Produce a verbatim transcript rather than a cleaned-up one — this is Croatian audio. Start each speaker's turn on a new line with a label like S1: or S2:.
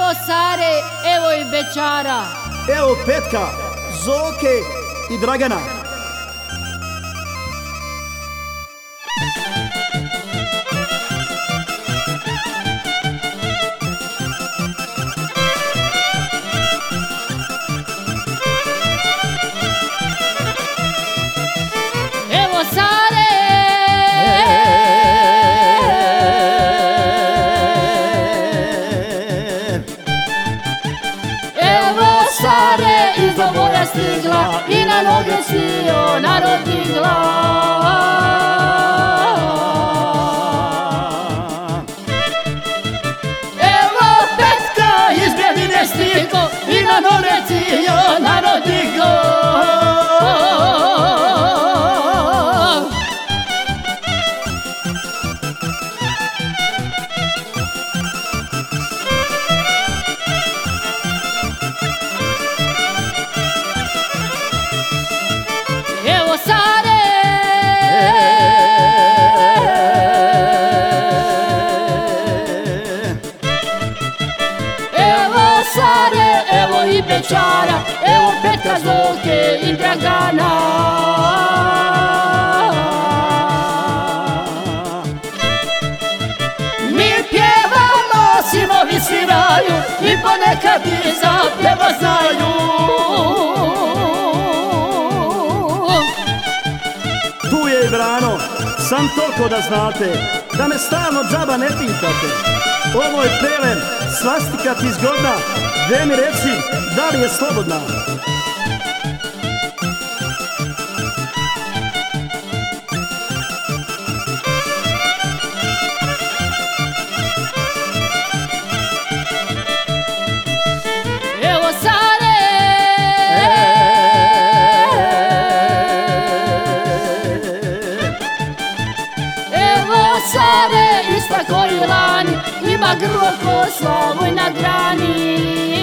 S1: Evo Sare, evo i Bećara.
S2: Evo Petka, Zoke i Dragana.
S1: Evo Sare, evo Sare, iz Doboja stigla i na noge svio narod digla. Evo Petka, iz Bjeline stigla i na noge svio narod digla. Evo Sare, evo Sare, evo i Bećara, evo Petka, Zoke i Dragana. Mi pjevamo, sinovi sviraju i ponekad i zapjeva znaju.
S2: Tu je i Brano, sam toliko da znate, da me stalno džaba ne pitate. Ovo je Pelen, svastika ti zgodna, gdje mi reci, da li je slobodna?
S1: Evo Sare, evo Sare, ista koji lani, ima grlo ko Slavoj na grani.